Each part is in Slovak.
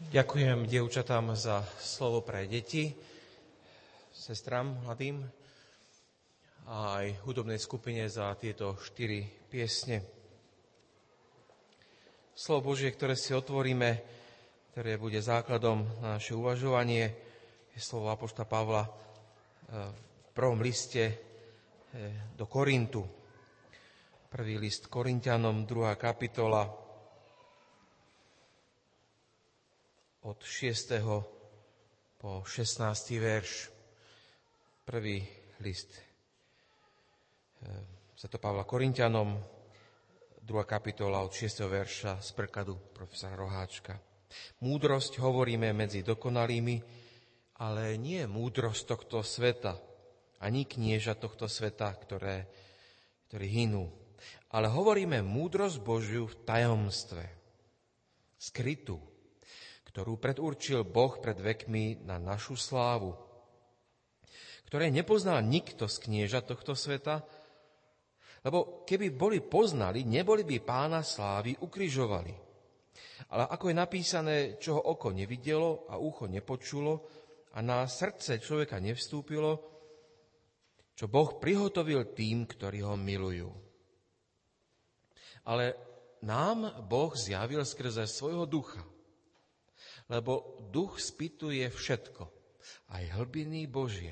Ďakujem dievčatám za slovo pre deti, sestram mladým a aj hudobnej skupine za tieto 4 piesne. Slovo Božie, ktoré si otvoríme, ktoré bude základom na naše uvažovanie, je slovo apoštola Pavla v prvom liste do Korintu. Prvý list Korinťanom, 2. kapitola, od 6. po 16. verš. Prvý list svätého Pavla Korinťanom, 2. kapitola od 6. verša z prekladu profesora Roháčka. Múdrosť hovoríme medzi dokonalými, ale nie múdrosť tohto sveta, ani knieža tohto sveta, ktorí hynú. Ale hovoríme múdrosť Božiu v tajomstve, skrytú, ktorú predurčil Boh pred vekmi na našu slávu, ktoré nepoznal nikto z knieža tohto sveta, lebo keby boli poznali, neboli by Pána slávy ukrižovali. Ale ako je napísané, čo ho oko nevidelo a ucho nepočulo a na srdce človeka nevstúpilo, čo Boh prihotovil tým, ktorí ho milujú. Ale nám Boh zjavil skrze svojho ducha, lebo duch spytuje všetko, aj hlbiny Božie.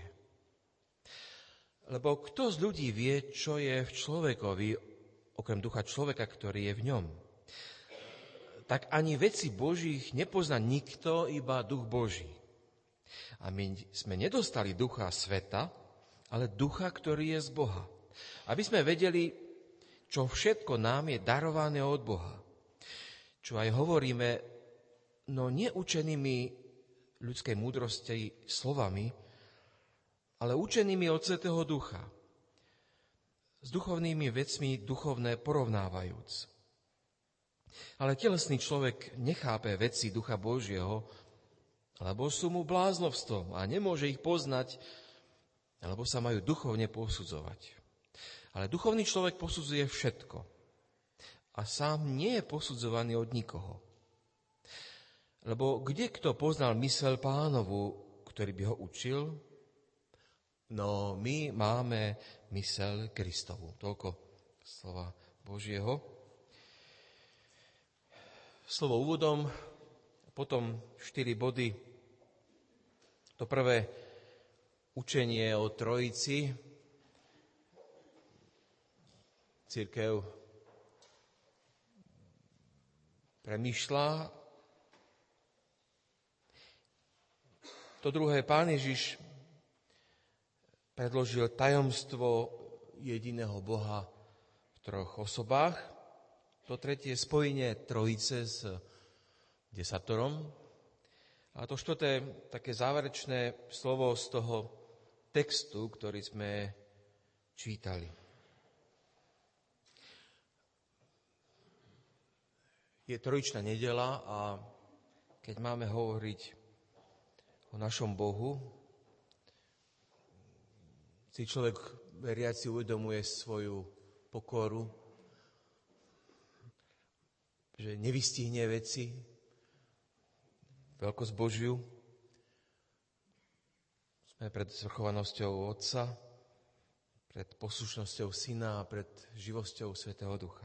Lebo kto z ľudí vie, čo je v človekovi, okrem ducha človeka, ktorý je v ňom? Tak ani veci Božích nepozná nikto, iba duch Boží. A my sme nedostali ducha sveta, ale ducha, ktorý je z Boha. Aby sme vedeli, čo všetko nám je darované od Boha. Čo aj hovoríme, no neučenými ľudskej múdrosti slovami, ale učenými od Svätého Ducha, s duchovnými vecmi duchovné porovnávajúc. Ale telesný človek nechápe veci Ducha Božieho, lebo sú mu bláznovstvom a nemôže ich poznať, lebo sa majú duchovne posudzovať. Ale duchovný človek posudzuje všetko a sám nie je posudzovaný od nikoho. Lebo kde kto poznal myseľ Pánovu, ktorý by ho učil? No my máme myseľ Kristovu. Toľko slova Božieho. Slovo úvodom, potom 4 body. To prvé, učenie o Trojici. Cirkev premýšľa. To druhé, Pán Ježiš predložil tajomstvo jediného Boha v 3 osobách. To tretie, spojenie Trojice s desatorom. A to štvrté, také záverečné slovo z toho textu, ktorý sme čítali. Je trojičná nedeľa a keď máme hovoriť o našom Bohu, si človek veriaci uvedomuje svoju pokoru, že nevystihne veci, veľkosť Božiu. Sme pred zvrchovanosťou Otca, pred poslušnosťou Syna a pred živosťou Svätého Ducha.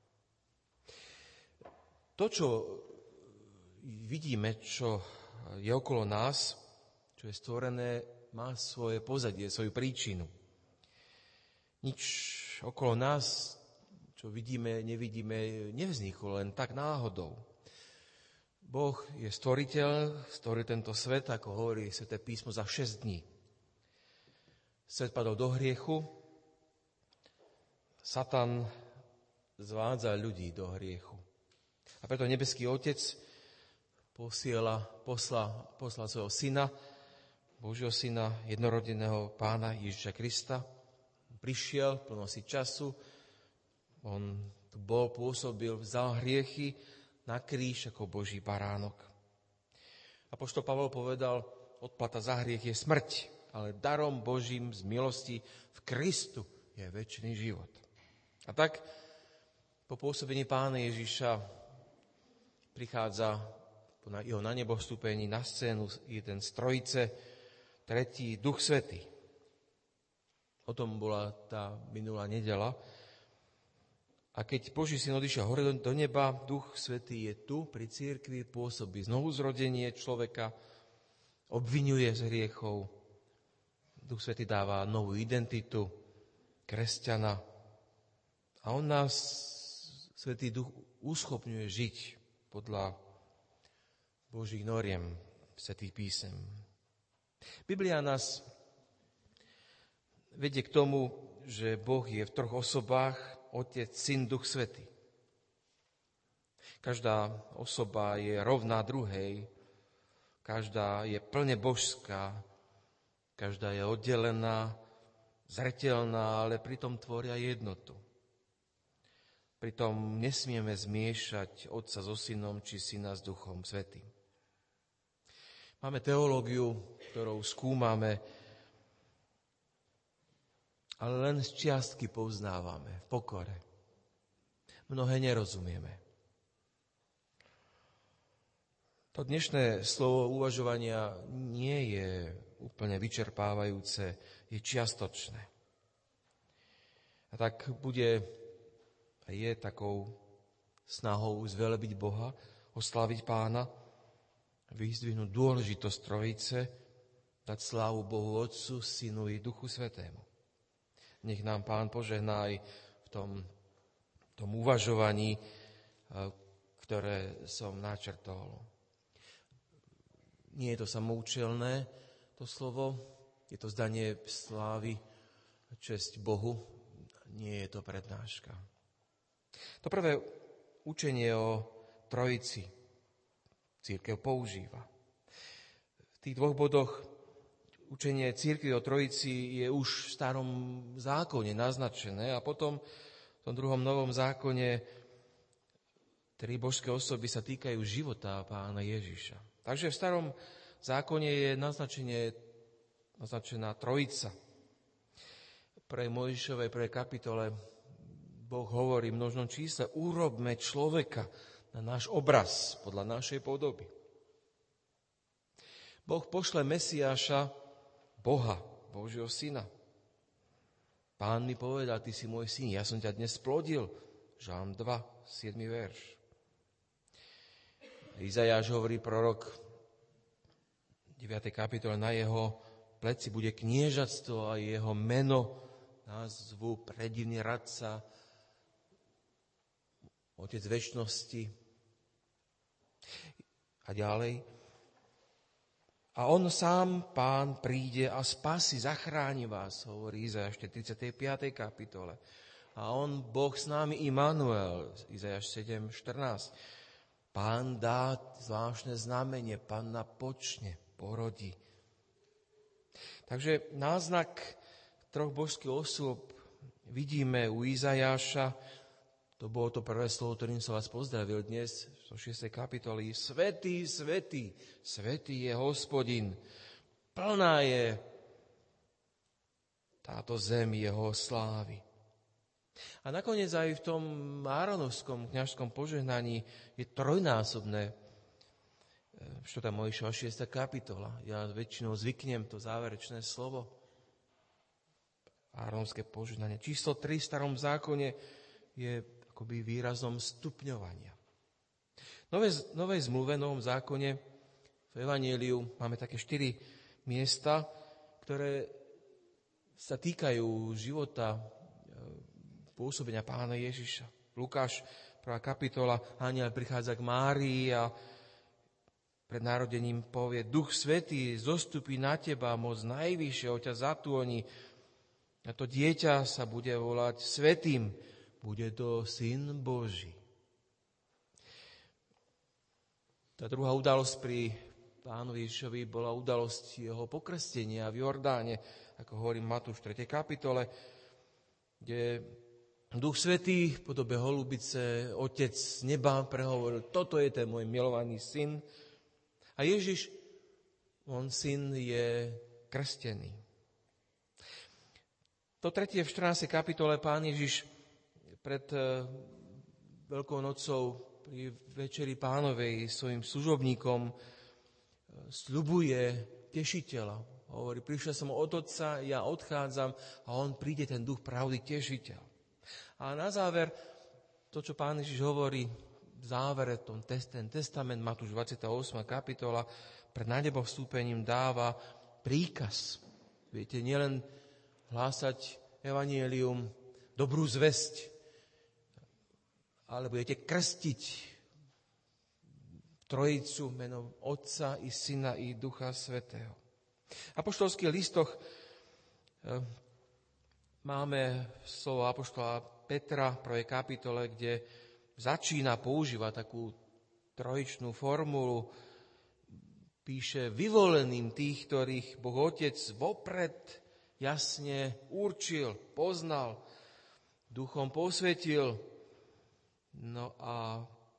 To, čo vidíme, čo je okolo nás, čo je stvorené, má svoje pozadie, svoju príčinu. Nič okolo nás, čo vidíme, nevidíme, nevzniklo len tak náhodou. Boh je stvoriteľ, stvoril tento svet, ako hovorí Sväté písmo, za 6 dní. Svet padol do hriechu, Satan zvádza ľudí do hriechu. A preto nebeský Otec poslal svojho Syna, Božieho Syna, jednorodeného Pána Ježiša Krista. Prišiel v plnosti času, on tu bol, pôsobil, vzal hriechy na kríž ako Boží baránok. Apoštol Pavol povedal, odplata za hriech je smrť, ale darom Božím z milosti v Kristu je večný život. A tak po pôsobení Pána Ježiša prichádza po jeho na nebo vstúpení na scénu jeden z trojice, tretí Duch Svätý. O tom bola tá minulá nedeľa. A keď Boží syn odišiel hore do neba, Duch Svätý je tu pri cirkvi, pôsobí znovuzrodenie človeka, obviňuje z hriechov. Duch Svätý dáva novú identitu kresťana. A on nás, Svätý Duch, uschopňuje žiť podľa Božích noriem, Svätých písem. Biblia nás vedie k tomu, že Boh je v troch osobách, Otec, Syn, Duch Svätý. Každá osoba je rovná druhej, každá je plne božská, každá je oddelená, zreteľná, ale pritom tvoria jednotu. Pritom nesmieme zmiešať Otca so Synom, či Syna s Duchom Svätým. Máme teológiu, ktorou skúmame, ale len z čiastky poznávame v pokore. Mnohé nerozumieme. To dnešné slovo uvažovania nie je úplne vyčerpávajúce, je čiastočné. A tak bude a je takou snahou zvelebiť Boha, osláviť Pána, vyzdvihnúť dôležitosť Trojice, dať slávu Bohu Otcu, Synu i Duchu Svätému. Nech nám Pán požehná aj v tom uvažovaní, ktoré som načrtol. Nie je to samoučelné, to slovo, je to zdanie slávy, česť Bohu, nie je to prednáška. To prvé učenie o Trojici cirkev používa. V tých dvoch bodoch učenie cirkvi o Trojici je už v starom zákone naznačené a potom v tom druhom novom zákone tri božské osoby sa týkajú života Pána Ježiša. Takže v starom zákone je naznačená Trojica. Pre Mojžišovej prvej kapitole Boh hovorí v množnom čísle, urobme človeka na náš obraz, podľa našej podoby. Boh pošle Mesiáša, Boha, Božieho syna. Pán mi povedal, ty si môj syn, ja som ťa dnes splodil. Žalm 2, 7. verš. Izajáš hovorí prorok v 9. kapitole, na jeho pleci bude kniežatstvo a jeho meno názvu predivný radca, Otec večnosti a ďalej. A on sám, Pán, príde a spasí, zachráni vás, hovorí Izajáš v 35. kapitole. A on, Boh s námi, Immanuel, Izajáš 7:14. Pán dá zvláštne znamenie, Panna počne, porodí. Takže náznak troch božských osôb vidíme u Izajáša. To bolo to prvé slovo, ktorým som vás pozdravil dnes v 6. kapitoli. Svätý, svätý, svätý je Hospodin. Plná je táto zem jeho slávy. A nakoniec aj v tom áronovskom kňažskom požehnaní je trojnásobné 4. Mojžišova 6. kapitola. Ja väčšinou zvyknem to záverečné slovo. Áronovské požehnanie. Číslo 3 v starom zákone je akoby výrazom stupňovania. V Novej zmluve, Novom zákone, v Evanjeliu máme také 4 miesta, ktoré sa týkajú života pôsobenia Pána Ježiša. Lukáš, 1. kapitola, anjel prichádza k Márii a pred narodením povie, Duch Svätý zostupí na teba, moc najvyššieho ťa zatúni a to dieťa sa bude volať Svätým. Bude to Syn Boží. Tá druhá udalosť pri Pánovi Ježišovi bola udalosť jeho pokrstenia v Jordáne, ako hovorí Matúš v 3. kapitole, kde Duch Svätý v podobe holubice, Otec z neba prehovoril, toto je ten môj milovaný syn. A Ježiš, on syn, je krstený. To tretie v 14. kapitole Pán Ježiš pred Veľkou nocou pri Večeri Pánovej svojim služobníkom sľubuje tešiteľa. Hovorí, prišiel som od Otca, ja odchádzam a on príde, ten duch pravdy, tešiteľ. A na záver, to, čo Pán Ježiš hovorí v závere, ten testament, Matúš 28. kapitola, pred na nebo vstúpením dáva príkaz. Viete, nielen hlásať evanjelium, dobrú zvesť, ale budete krstiť Trojicu menom Otca i Syna i Ducha Svätého. V apoštolských listoch máme slovo apoštola Petra v 1. kapitole, kde začína používať takú trojičnú formulu. Píše vyvoleným tých, ktorých Boh Otec vopred jasne určil, poznal, duchom posvetil, no a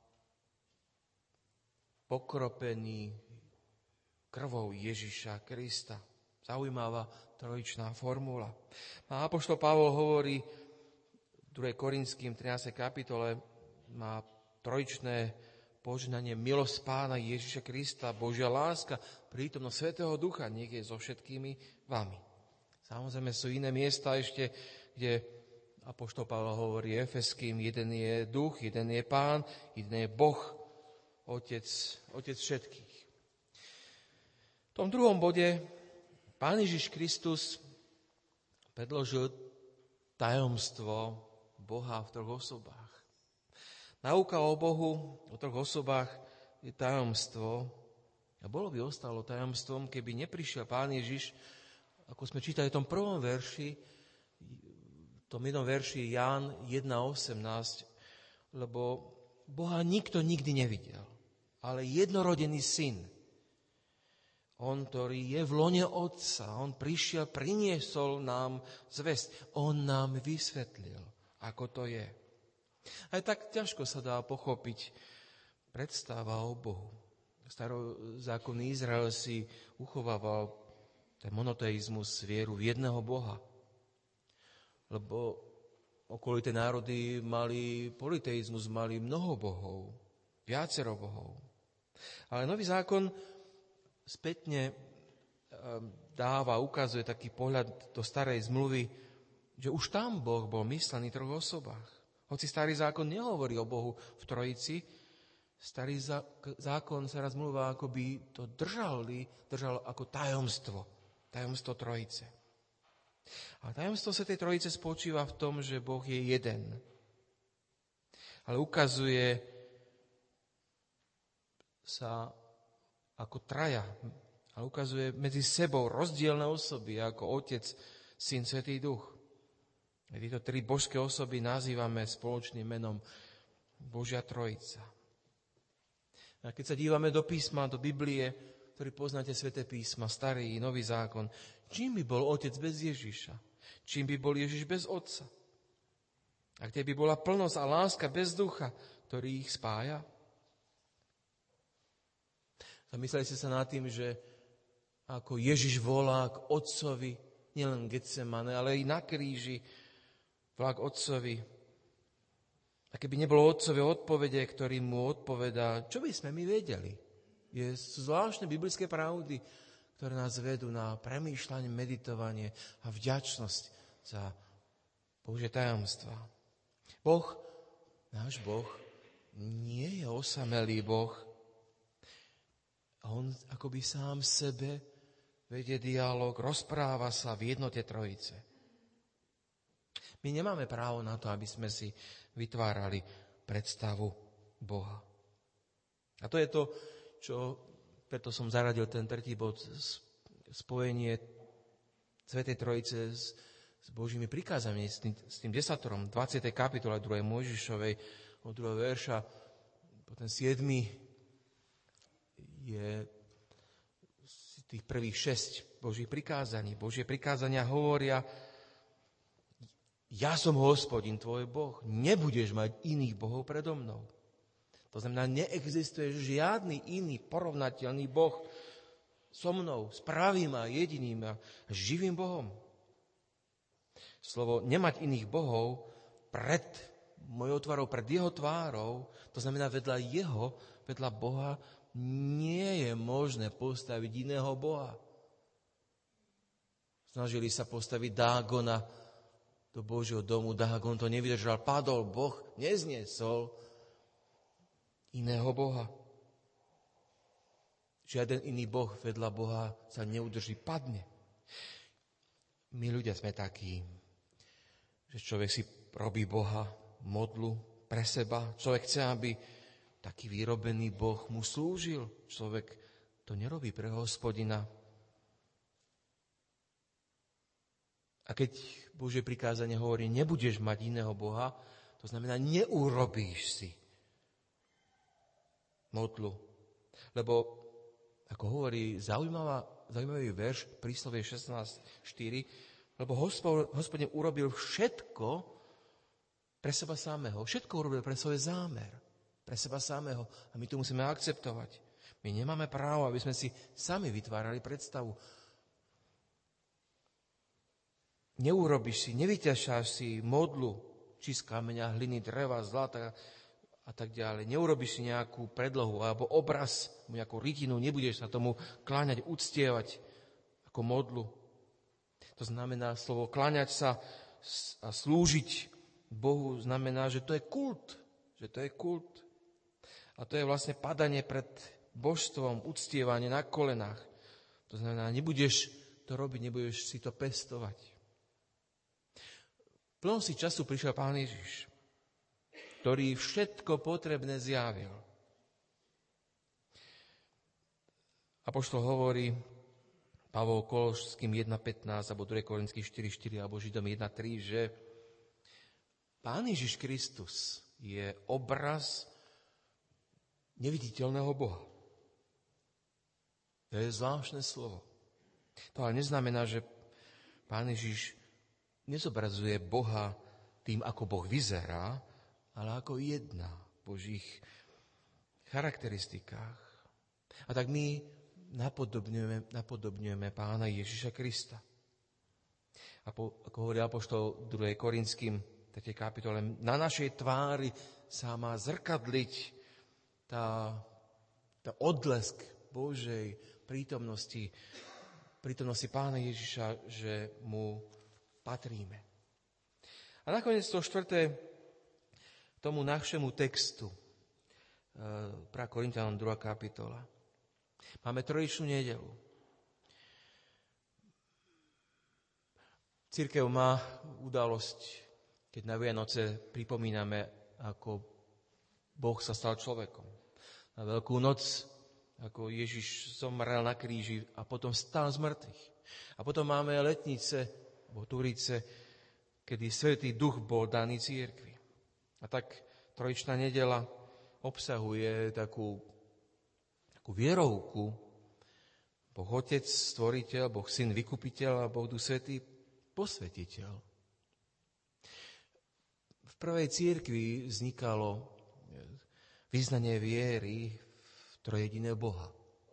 pokropený krvou Ježiša Krista. Zaujímavá trojičná formula. A apoštol Pavol hovorí v 2. Korinským 13. kapitole, má trojičné požehnanie, milosť Pána Ježiša Krista, Božia láska, prítomnosť Svätého Ducha, nech je so všetkými vami. Samozrejme sú iné miesta ešte, kde apoštol Pavol hovorí Efeským, jeden je duch, jeden je Pán, jeden je Boh, Otec všetkých. V tom druhom bode Pán Ježiš Kristus predložil tajomstvo Boha v troch osobách. Nauka o Bohu, o troch osobách je tajomstvo a bolo by ostalo tajomstvom, keby neprišiel Pán Ježiš, ako sme čítali v tom prvom verši, v tom jednom verši Ján 1.18, lebo Boha nikto nikdy nevidel, ale jednorodený syn, on, ktorý je v lone Otca, on prišiel, priniesol nám zvesť, on nám vysvetlil, ako to je. Aj tak ťažko sa dá pochopiť predstava o Bohu. Starozákonný Izrael si uchovával ten monoteizmus, vieru v jedného Boha. Lebo okolité národy mali politeizmus, mali mnoho bohov, viacero bohov. Ale Nový zákon spätne ukazuje taký pohľad do starej zmluvy, že už tam Boh bol myslený v troch osobách. Hoci starý zákon nehovorí o Bohu v trojici, starý zákon, stará zmluva akoby to držal ako tajomstvo trojice. A tajomstvo Svätej Trojice spočíva v tom, že Boh je jeden. Ale ukazuje sa ako traja. A ukazuje medzi sebou rozdielne osoby, ako Otec, Syn, Svätý Duch. A tieto tri božské osoby nazývame spoločným menom Božia Trojica. A keď sa dívame do písma, do Biblie, ktorý poznáte Sväté písma, Starý i Nový zákon, čím by bol Otec bez Ježiša? Čím by bol Ježiš bez Otca? A kde by bola plnosť a láska bez Ducha, ktorý ich spája? Zamysleli ste sa nad tým, že ako Ježiš volá k Otcovi, nielen Getsemane, ale i na kríži, volá k Otcovi. A keby nebolo Otcové odpovede, ktorý mu odpovedá, čo by sme my vedeli? Sú zvláštne biblické pravdy, ktoré nás vedú na premýšľanie, meditovanie a vďačnosť za Božie tajomstvá. Boh, náš Boh, nie je osamelý Boh. A on akoby sám sebe vedie dialog, rozpráva sa v jednote Trojice. My nemáme právo na to, aby sme si vytvárali predstavu Boha. A to je to, preto som zaradil ten tretí bod, spojenie Svätej Trojice s Božími prikázami, s tým desatorom, 20. kapitole 2. Mojžišovej, od 2. verša, potom 7. je z tých prvých 6 Božích prikázaní. Božie prikázania hovoria, ja som Hospodin, tvoj Boh, nebudeš mať iných bohov predo mnou. To znamená, neexistuje žiadny iný porovnateľný Boh so mnou, s pravým a jediným a živým Bohom. Slovo nemať iných bohov pred mojou tvárou pred jeho tvárou, to znamená vedľa Boha, nie je možné postaviť iného Boha. Snažili sa postaviť Dágona do Božieho domu, Dágon to nevydržal, padol, Boh nezniesol iného Boha. Žiaden iný Boh vedľa Boha sa neudrží, padne. My ľudia sme takí, že človek si robí Boha, modlu pre seba. Človek chce, aby taký vyrobený Boh mu slúžil. Človek to nerobí pre Hospodina. A keď Božie prikázanie hovorí, nebudeš mať iného Boha, to znamená, neurobíš si modlu. Lebo, ako hovorí zaujímavý verš, príslovie 16.4, lebo Hospodin urobil všetko pre seba samého. Všetko urobil pre svoj zámer. Pre seba samého. A my to musíme akceptovať. My nemáme právo, aby sme si sami vytvárali predstavu. Neurobíš si, nevyťažáš si modlu, či z kameňa, hliny, dreva, zlata a tak ďalej. Neurobíš si nejakú predlohu alebo obraz, nejakú rytinu, nebudeš sa tomu kláňať, uctievať ako modlu. To znamená, slovo kláňať sa a slúžiť Bohu znamená, že to je kult. Že to je kult. A to je vlastne padanie pred božstvom, uctievanie na kolenách. To znamená, nebudeš to robiť, nebudeš si to pestovať. V plnosti času prišiel Pán Ježiš, ktorý všetko potrebné zjavil. Apoštol hovorí, Pavol Kološským 1.15, alebo 2. Korinským 4.4, alebo Židom 1.3, že Pán Ježiš Kristus je obraz neviditeľného Boha. To je zvláštne slovo. To ale neznamená, že Pán Ježiš nezobrazuje Boha tým, ako Boh vyzerá, ale ako jedna v Božích charakteristikách. A tak my napodobňujeme Pána Ježiša Krista. Ako hovorí apoštol 2. Korinským 3. kapitole, na našej tvári sa má zrkadliť tá odlesk Božej prítomnosti Pána Ježiša, že mu patríme. A nakoniec to 4. tomu našemu textu, 1. Korinťanom 2. kapitola. Máme trojičnú nedeľu. Cirkev má udalosť, keď na Vianoce pripomíname, ako Boh sa stal človekom. Na Veľkú noc, ako Ježiš zomrel na kríži a potom stal z mŕtvych. A potom máme letnice, alebo Turice, kedy Svätý Duch bol daný cirkvi. A tak trojičná nedeľa obsahuje takú vierovku. Boh Otec, Stvoriteľ, Boh Syn, Vykupiteľ a Boh Duch Svätý, Posvetiteľ. V prvej cirkvi vznikalo vyznanie viery v trojediného Boha.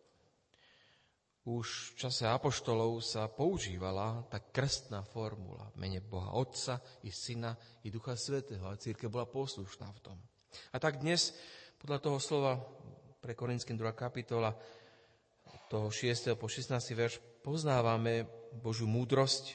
Už v čase apoštolov sa používala tá krstná formula v mene Boha Otca, i Syna, i Ducha Svätého. A cirkev bola poslušná v tom. A tak dnes, podľa toho slova pre Korinským 2. kapitola, toho 6. po 16. verš, poznávame Božiu múdrosť,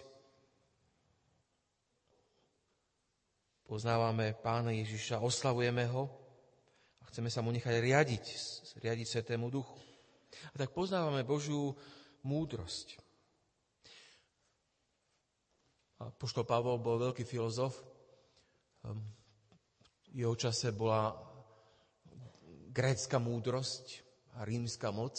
poznávame Pána Ježiša, oslavujeme ho a chceme sa mu nechať riadiť Svätému Duchu. A tak poznávame Božiu múdrosť. Apoštol Pavol bol veľký filozof. V jeho čase bola grécka múdrosť a rímska moc.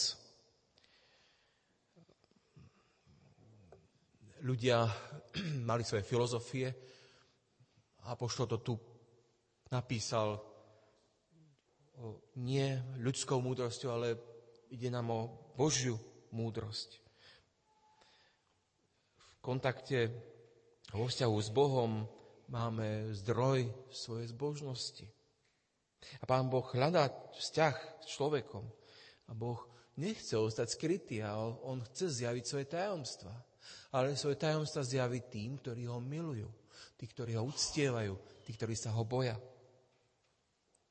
Ľudia mali svoje filozofie. Apoštol to tu napísal nie ľudskou múdrosťou, ale ide nám o Božiu múdrosť. V kontakte, vo vzťahu s Bohom máme zdroj svojej zbožnosti. A Pán Boh hľadá vzťah s človekom. A Boh nechce ostať skrytý a on chce zjaviť svoje tajomstvá. Ale svoje tajomstvá zjaviť tým, ktorí ho milujú. Tí, ktorí ho uctievajú, tí, ktorí sa ho boja.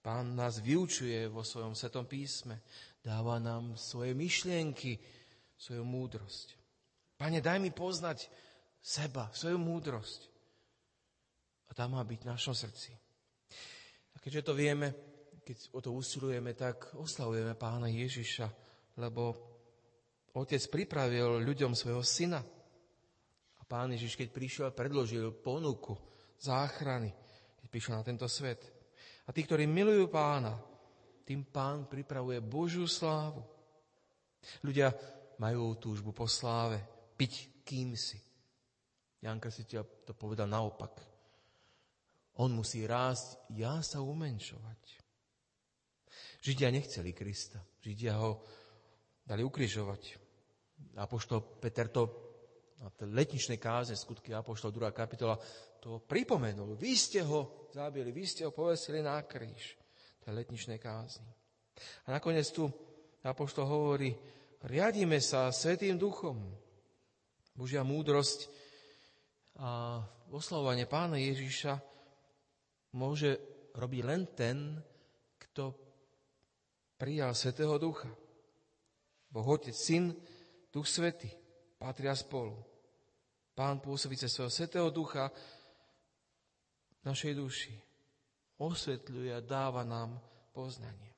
Pán nás vyučuje vo svojom Svetom písme. Dáva nám svoje myšlienky, svoju múdrosť. Pane, daj mi poznať seba, svoju múdrosť. A tá má byť v našom srdci. A keďže to vieme, keď o to usilujeme, tak oslavujeme Pána Ježiša, lebo Otec pripravil ľuďom svojho syna. A Pán Ježiš, keď prišiel, predložil ponuku záchrany, keď prišiel na tento svet. A tí, ktorí milujú Pána, tým Pán pripravuje Božiu slávu. Ľudia majú túžbu po sláve, byť kýmsi. Ján Krstiteľ to povedal naopak. On musí rásť, ja sa umenšovať. Židia nechceli Krista. Židia ho dali ukrižovať. Apoštol Peter to na tej letničnej kázne, skutky apoštolov 2. kapitola, to pripomenul. Vy ste ho zabili, vy ste ho povesili na kríž. Tej letničnej kázni. A nakoniec tu apoštol hovorí, riadíme sa Svätým Duchom. Božia múdrosť a oslavovanie Pána Ježiša môže robiť len ten, kto prijal Svätého Ducha. Boh Otec, Syn, Duch Svätý patria spolu. Pán pôsobí cez svojho Svätého Ducha v našej duši. Osvetľuje a dáva nám poznanie.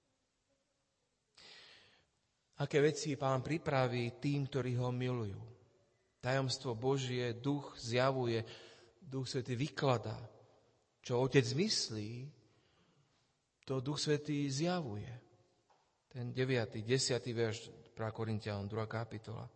Aké veci Pán pripraví tým, ktorí ho milujú. Tajomstvo Božie, Duch zjavuje, Duch Svätý vykladá. Čo Otec myslí, to Duch Svätý zjavuje. Ten 9., 10. verš 1. Korinťanom, 2. kapitola.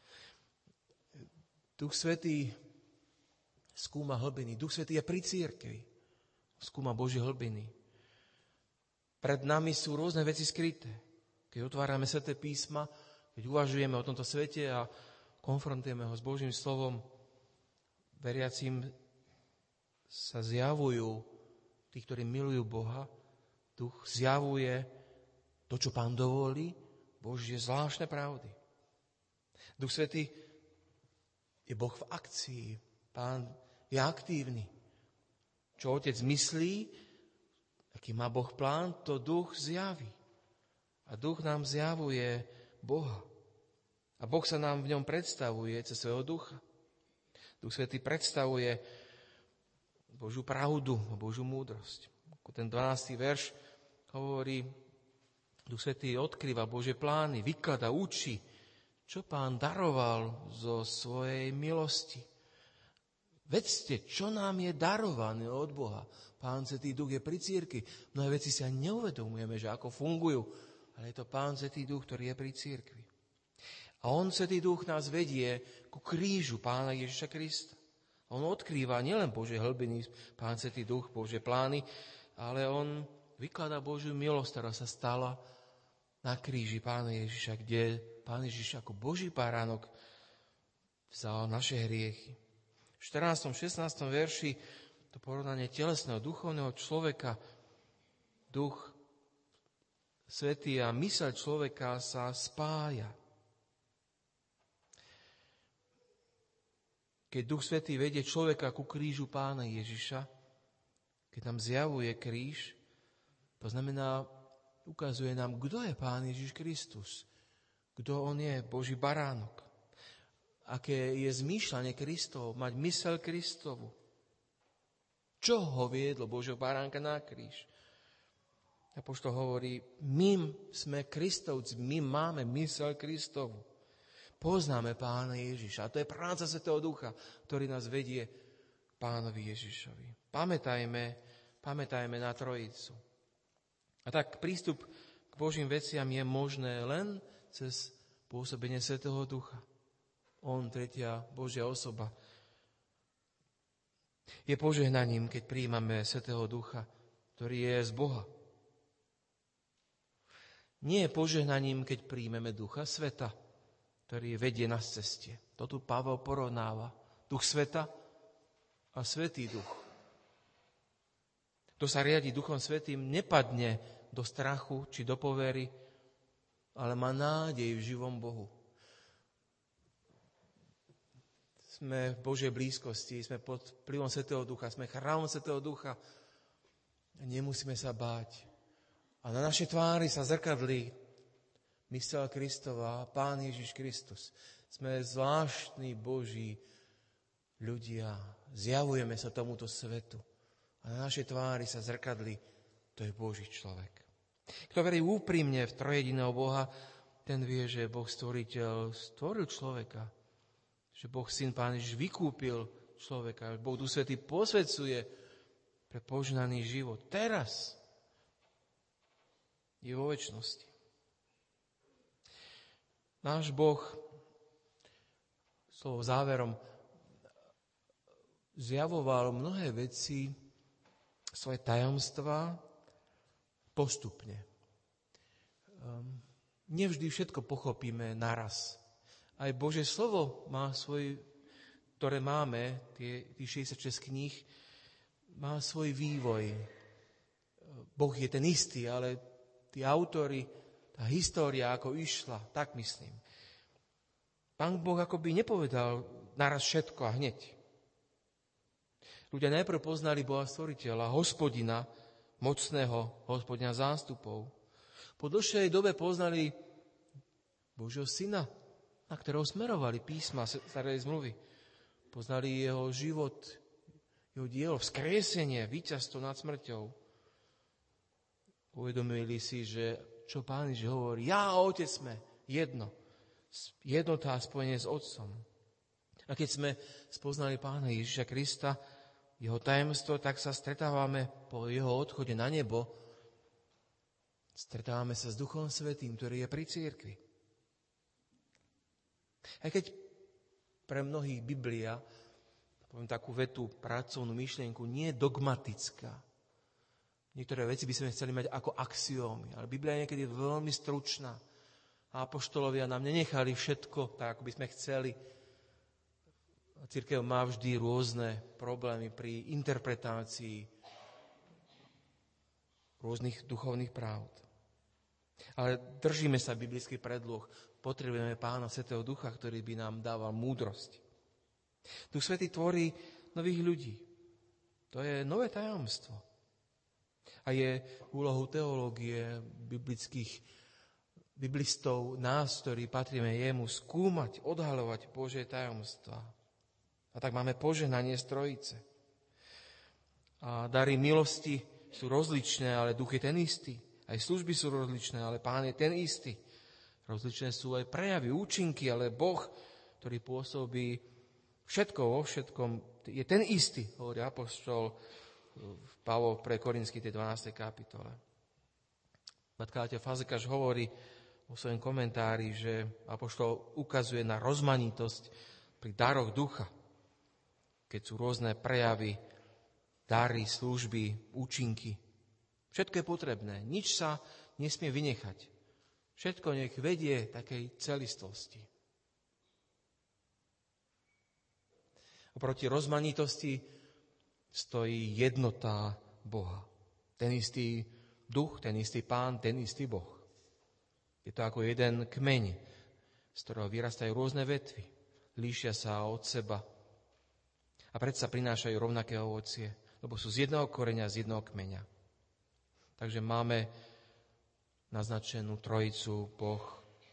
Duch Svätý skúma hlbiny. Duch Svätý je pri cirkvi. Skúma Božie hlbiny. Pred nami sú rôzne veci skryté. Keď otvárame Sväté písma, keď uvažujeme o tomto svete a konfrontujeme ho s Božím slovom, veriacim sa zjavujú tí, ktorí milujú Boha. Duch zjavuje to, čo Pán dovolí, Božie zvláštne pravdy. Duch Svätý je Boh v akcii. Pán je aktívny. Čo Otec myslí, aký má Boh plán, to Duch zjaví. A Duch nám zjavuje Boha. A Boh sa nám v ňom predstavuje cez svojho Ducha. Duch Svätý predstavuje Božiu pravdu a Božiu múdrosť. Ako ten 12. verš hovorí, Duch Svätý odkrýva Božie plány, vykladá, učí, čo Pán daroval zo svojej milosti. Vedzte, čo nám je darované od Boha. Pán Svätý Duch je pri cirkvi. Mnohé veci si ani neuvedomujeme, že ako fungujú, ale je to Pán Svätý Duch, ktorý je pri cirkvi. A on, Svätý Duch, nás vedie ku krížu Pána Ježiša Krista. On odkrýva nielen Božie hlbiny, Pán Svätý Duch, Božie plány, ale on vykladá Božiu milosť, ktorá sa stala na kríži Pána Ježiša, kde Pán Ježiš ako Boží baránok vzal naše hriechy. V 14. 16. verši to porovnanie telesného, duchovného človeka, Duch Svätý a myseľ človeka sa spája. Keď Duch Svätý vedie človeka ku krížu Pána Ježiša, keď nám zjavuje kríž, to znamená, ukazuje nám, kto je Pán Ježiš Kristus, kto on je, Boží baránok, aké je zmýšľanie Kristovo, mať myseľ Kristovu. Čo ho viedlo Božieho baránka na kríž? Apoštol hovorí, my sme Kristovci, my máme myseľ Kristovu. Poznáme Pána Ježiša. A to je práca Svätého Ducha, ktorý nás vedie Pánovi Ježišovi. Pamätajme na Trojicu. A tak prístup k Božím veciam je možné len cez pôsobenie Svätého Ducha. On, tretia Božia osoba. Je požehnaním, keď prijímame Svätého Ducha, ktorý je z Boha. Nie je požehnaním, keď príjmeme Ducha sveta, ktorý vedie nás ceste. To tu Pavel porovnáva. Duch sveta a Svätý Duch. Kto sa riadi Duchom Svätým, nepadne do strachu či do povery, ale má nádej v živom Bohu. Sme v Božej blízkosti, sme pod vplyvom Svätého Ducha, sme chrámom Svätého Ducha. Nemusíme sa báť. A na našej tvári sa zrkadlí myseľ Kristova, Pán Ježiš Kristus. Sme zvláštni Boží ľudia. Zjavujeme sa tomuto svetu. A na našej tvári sa zrkadlí, to je Boží človek. Kto verí úprimne v trojjediného Boha, ten vie, že Boh stvoriteľ stvoril človeka. Že Boh Syn Pán Ježiš vykúpil človeka. Boh Duch Svätý posvedzuje pre požehnaný život. Teraz je vo večnosti. Náš Boh, slovo záverom, zjavoval mnohé veci, svoje tajomstvá postupne. Nevždy všetko pochopíme naraz. Aj Božie slovo má ktoré máme, tých 66 kníh, má svoj vývoj. Boh je ten istý, ale tí autori, tá história, ako išla, tak myslím. Pán Boh akoby nepovedal naraz všetko a hneď. Ľudia najprv poznali Boha stvoriteľa, Hospodina, mocného Hospodina zástupov. Po dlhšej dobe poznali Božieho Syna, na ktorého smerovali písma starej zmluvy. Poznali jeho život, jeho dielo, vzkriesenie, víťazstvo nad smrťou. Uvedomili si, že čo Pán Ježiš hovorí, ja a Otec sme jedno. Jednota a spojenie s Otcom. A keď sme spoznali Pána Ježiša Krista, jeho tajemstvo, tak sa stretávame po jeho odchode na nebo. Stretávame sa s Duchom Svätým, ktorý je pri cirkvi. Aj keď pre mnohých Biblia, poviem takú vetu, pracovnú myšlienku, nie je dogmatická. Niektoré veci by sme chceli mať ako axiómy, ale Biblia je niekedy veľmi stručná. A apoštolovia nám nenechali všetko tak, ako by sme chceli. Cirkev má vždy rôzne problémy pri interpretácii rôznych duchovných pravd. Ale držíme sa biblických predloh. Potrebujeme Pána Svätého Ducha, ktorý by nám dával múdrosť. Duch Svätý tvorí nových ľudí. To je nové tajomstvo. A je úlohou teológie biblistov, nás, ktorí patríme jemu, skúmať, odhaľovať Božie tajomstvá. A tak máme požehnanie z Trojice. A dary milosti sú rozličné, ale duch je ten istý. Aj služby sú rozličné, ale Pán je ten istý. Rozličné sú aj prejavy, účinky, ale Boh, ktorý pôsobí všetko vo všetkom, je ten istý, hovorí apoštol Pavol pre Korinských 12. kapitole. Matkáte Fazekáš hovorí vo svojom komentári, že apoštol ukazuje na rozmanitosť pri daroch ducha, keď sú rôzne prejavy, dary, služby, účinky. Všetko je potrebné, nič sa nesmie vynechať. Všetko nech vedie takej celistvosti. Oproti rozmanitosti stojí jednota Boha. Ten istý duch, ten istý Pán, ten istý Boh. Je to ako jeden kmeň, z ktorého vyrastajú rôzne vetvy. Líšia sa od seba a predsa prinášajú rovnaké ovocie, lebo sú z jedného koreňa, z jedného kmeňa. Takže máme naznačenú trojicu, Boh,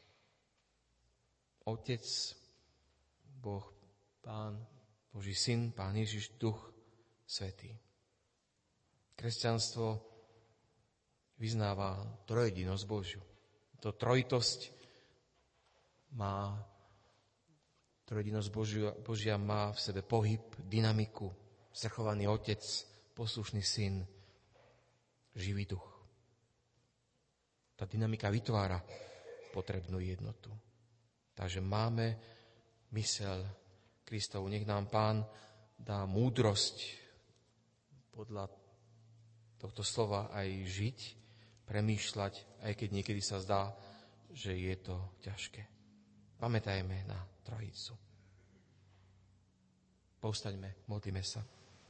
Otec, Boh, Pán, Boží Syn, Pán Ježiš, Duch Svätý. Kresťanstvo vyznáva trojedinosť Božiu. To trojitosť má, trojedinosť Božia má v sebe pohyb, dynamiku, zvrchovaný Otec, poslušný Syn, živý duch. Tá dynamika vytvára potrebnú jednotu. Takže máme myseľ Kristovu. Nech nám Pán dá múdrosť podľa tohto slova aj žiť, premýšľať, aj keď niekedy sa zdá, že je to ťažké. Pamätajme na Trojicu. Povstaňme, modlíme sa.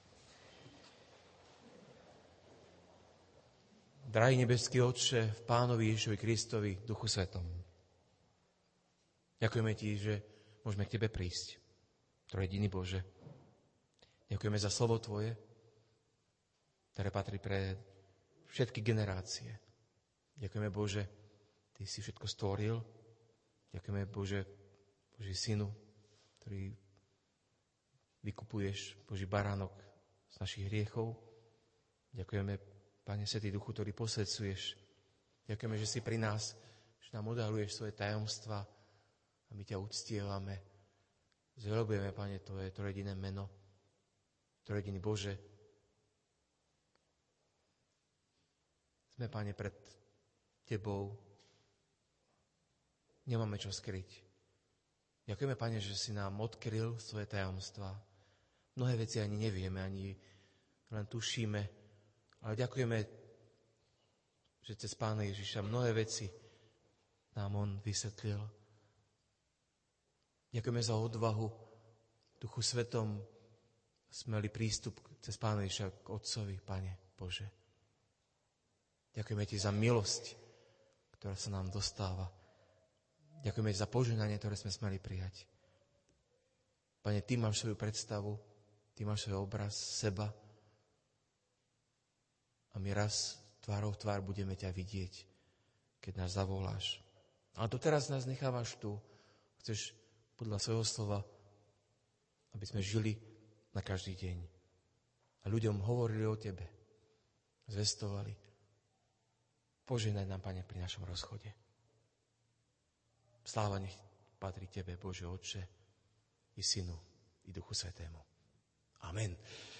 Drahý nebeský Otče, v Pánovi Ježišovi Kristovi, Duchu Svetom. Ďakujeme Ti, že môžeme k Tebe prísť. Trojediný Bože. Ďakujeme za slovo Tvoje, ktoré patrí pre všetky generácie. Ďakujeme, Bože, Ty si všetko stvoril. Ďakujeme, Bože, Boží Synu, ktorý vykupuješ, Boží baránok z našich hriechov. Ďakujeme, Pane Svätý Duchu, ktorý posvedcuješ. Ďakujeme, že si pri nás, že nám odhaľuješ svoje tajomstvá a my ťa uctievame. Zveľobujeme, Pane, Tvoje trojediné meno, trojediný Bože. Sme, Pane, pred Tebou. Nemáme čo skryť. Ďakujeme, Pane, že si nám odkryl svoje tajomstvá. Mnohé veci ani nevieme, ani len tušíme, ale ďakujeme, že cez Pána Ježiša mnohé veci nám On vysvetlil. Ďakujeme za odvahu, Duchu Svetom sme mali prístup cez Pána Ježiša k Otcovi, Pane Bože. Ďakujeme Ti za milosť, ktorá sa nám dostáva. Ďakujeme Ti za požehnanie, ktoré sme smeli prijať. Pane, Ty máš svoju predstavu, Ty máš svoj obraz seba a my raz tvárou v tvár budeme ťa vidieť, keď nás zavoláš. Ale doteraz nás nechávaš tu. Chceš podľa svojho slova, aby sme žili na každý deň. A ľuďom hovorili o Tebe. Zvestovali. Požehnaj nám, Pane, pri našom rozchode. Sláva nech patrí Tebe, Bože Otče, i Synu, i Duchu Svätému. Amen.